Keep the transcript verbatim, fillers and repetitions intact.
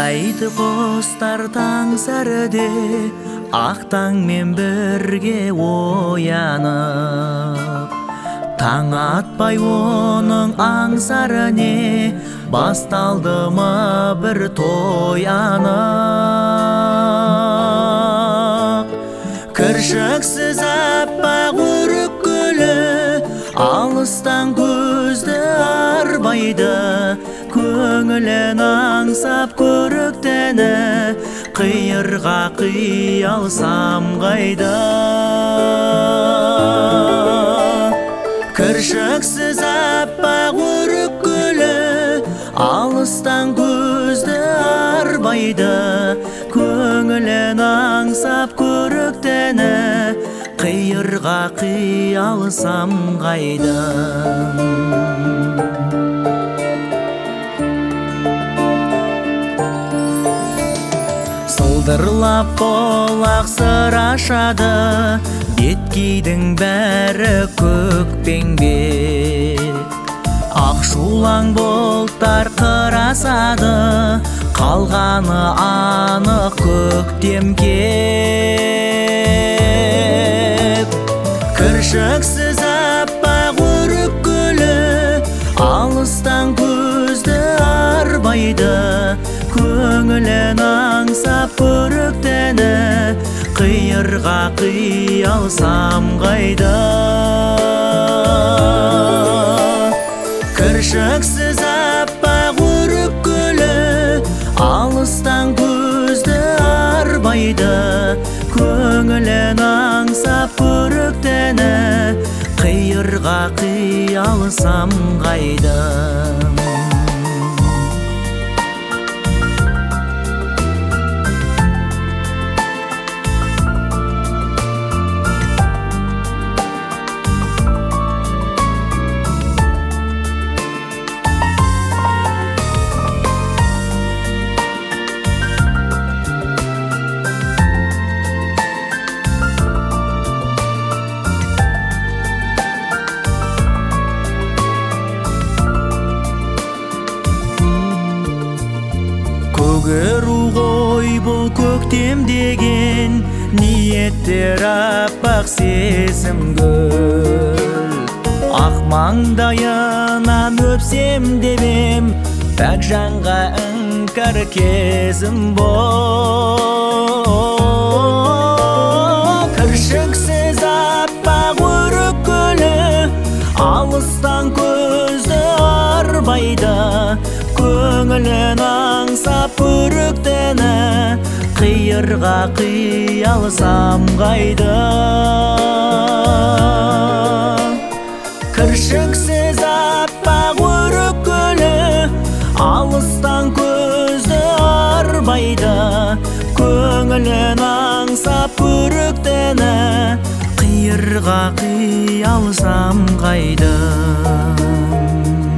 жайнайды құстар таң сәріде, ақ таңмен бірге оянып. Таң атпай оның аңсарыне, басталды ма бір той анық. Кіршіксіз аппақ өрік гүлі, алыстан көзді арбайды. Көңілін аңсап көріктені, қиырға қиялсам қайда. Кіршіксіз аппақ өрік гүлі, алыстан көзді арбайды. Көңілін аңсап көріктені, қиырға қиялсам қайда. Сылдырлап болақ сыр ашады, беткейдің бәрі көкпеңбек. Ақшулан бұлттар қырасады, қалғаны анық көктем кеп. Кіршіксіз аппақ өрік гүлі, алыстан көзді арбайды. Көңілін аңсап көріктені, қиырға қиялсам қайда. Кіршіксіз аппақ өрік гүлі, алыстан көзді арбайды. Көңілін аңсап көріктені, қиырға қиялсам қайда. Көгеру ғой бұл көктем деген, ниеттер аппақ сезім гүл. Ақ маңдайынан өпсем демем, пәк жанға іңкәр кезім бол. Кіршіксіз аппақ өрік гүлі, алыстан көзді арбайды. Көңілін аңсап көріктені, қиырға қиялсам қайда. Кіршіксіз аппақ өрік гүлі, алыстан көзді арбайды. Көңілін аңсап көріктені, қиырға қиялсам қайда.